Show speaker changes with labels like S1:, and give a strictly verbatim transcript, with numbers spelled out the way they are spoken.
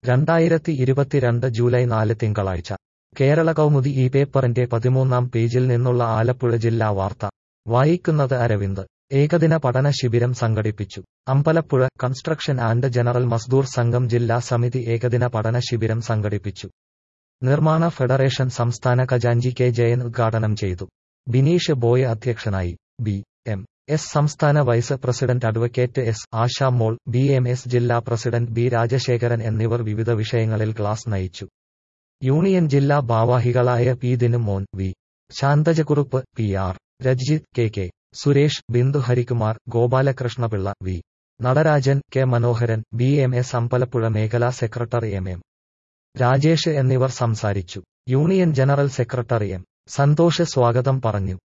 S1: രണ്ടായിരത്തി ഇരുപത്തിരണ്ട് ജൂലൈ നാല് തിങ്കളാഴ്ച കേരള കൗമുദി ഈ പേപ്പറിന്റെ പതിമൂന്നാം പേജിൽ നിന്നുള്ള ആലപ്പുഴ ജില്ലാ വാർത്ത വായിക്കുന്നത് അരവിന്ദ്. ഏകദിന പഠന ശിബിരം സംഘടിപ്പിച്ചു. Ambalappuzha. Construction and general Mazdoor Sangham ജില്ലാ സമിതി ഏകദിന പഠന ശിബിരം സംഘടിപ്പിച്ചു. നിർമ്മാണ ഫെഡറേഷൻ സംസ്ഥാന ഖജാഞ്ചി കെ ജയൻ ഉദ്ഘാടനം ചെയ്തു. ബിനീഷ് ബോയ് അധ്യക്ഷനായി. ബി എം എസ് സംസ്ഥാന vice president advocate S Ashamol, B M S ജില്ലാ പ്രസിഡന്റ് ബി രാജശേഖരൻ എന്നിവർ വിവിധ വിഷയങ്ങളിൽ ക്ലാസ് നയിച്ചു. യൂണിയൻ ജില്ലാ ഭാരവാഹികളായ P Dinumon, V Santhajakurup, P R Rajith, K K Suresh, Bindu Harikumar, Gopalakrishnapillai, V Natarajan, K Manoharan, B M S Ambalappuzha മേഖലാ സെക്രട്ടറി എം എം രാജേഷ് എന്നിവർ സംസാരിച്ചു. Union general secretary M Santhosh സ്വാഗതം പറഞ്ഞു.